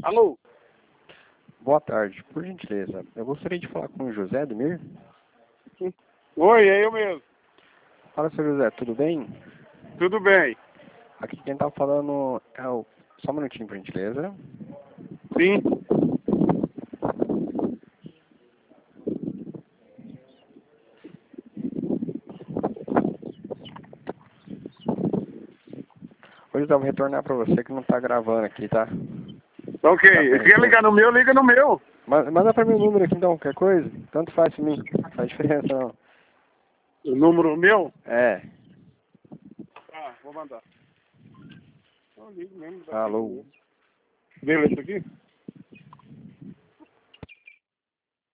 Alô? Boa tarde, por gentileza. Eu gostaria de falar com o José Ademir. Oi, é eu mesmo. Fala, seu José, tudo bem? Tudo bem? Aqui quem tá falando é o... Só um minutinho, por gentileza. Sim. Hoje eu vou retornar pra você que não tá gravando aqui, tá? Ok. Tá Se quer ligar no meu, liga no meu. Manda pra mim o número aqui então, qualquer coisa. Tanto faz pra mim. Não faz diferença não. O número meu? É. Tá, vou mandar. Eu ligo mesmo. Alô. Beleza, aqui?